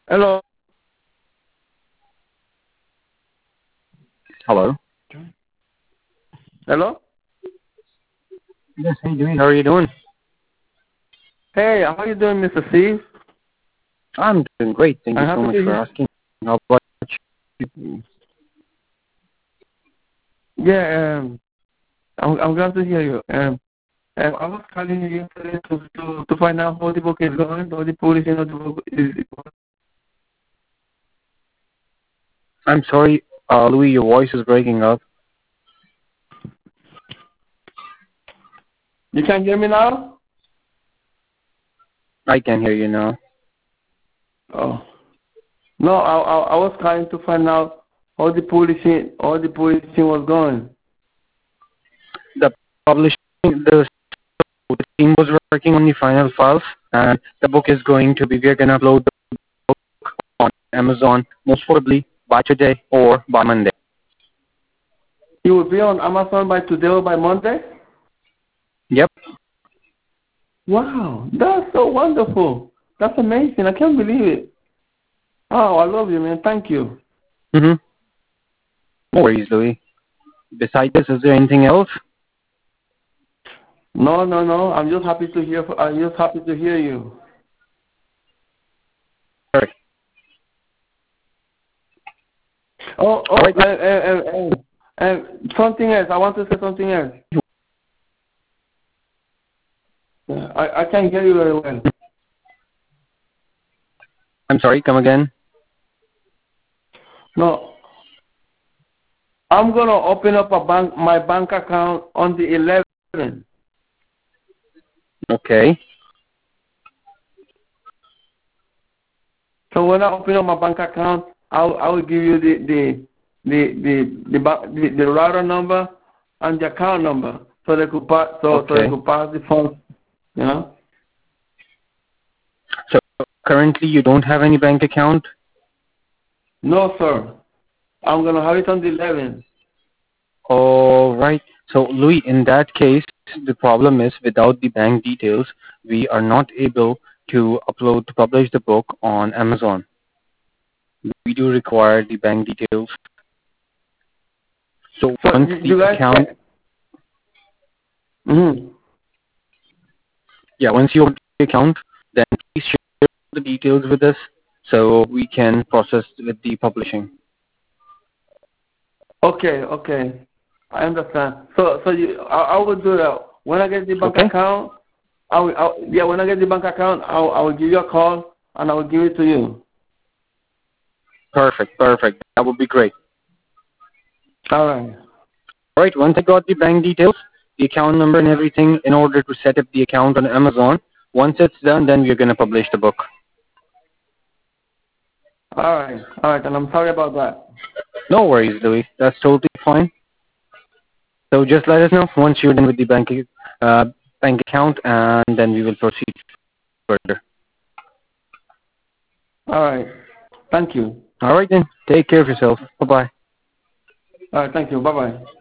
Hello. Hello. Hello. Yes, how you doing? How are you doing? Hey, how are you doing, Mr. Steve? I'm doing great. Thank you I'm so happy much to for hear. asking. How about you? Yeah, I'm glad to hear you. I was calling you yesterday to find out how the book is going, how the publishing of the book is. I'm sorry, Louis, your voice is breaking up. You can hear me now? I can hear you now. Oh. No, I was calling to find out how the publishing was going. The publishing, the team was working on the final files, and the book is going to be, we're going to upload the book on Amazon, most probably by today or by Monday. It will be on Amazon by today or by Monday? Yep. Wow, that's so wonderful. That's amazing. I can't believe it. Oh, I love you, man. Thank you. Mm-hmm. No worries, Louis. Besides this, is there anything else? No, no, no. I'm just happy to hear. I'm just happy to hear you. Perfect. Oh, All oh, right. and something else. I want to say something else. I can't hear you very well. I'm sorry, come again. No, I'm gonna open up my bank account on the 11th. Okay. So when I open up my bank account, I will give you the router number and the account number so they could pass so they Okay. could pass the funds. You know. So currently you don't have any bank account? No, sir. I'm gonna have it on the 11th. All right. So, Louis, in that case, the problem is without the bank details, we are not able to publish the book on Amazon. We do require the bank details. So So once the you guys account, can. Mm-hmm. once you open the account, then please share the details with us so we can process with the publishing. Okay, okay. I understand. I will do that. When I get the bank Okay? account, when I get the bank account, I will give you a call and I will give it to you. Perfect, perfect. That would be great. All right. All right, once I got the bank details, the account number and everything in order to set up the account on Amazon, once it's done, then we're going to publish the book. All right. All right. And I'm sorry about that. No worries, Louis. That's totally fine. So just let us know once you're done with the bank account, and then we will proceed further. All right. Thank you. All right, then. Take care of yourself. Bye-bye. All right. Thank you. Bye bye.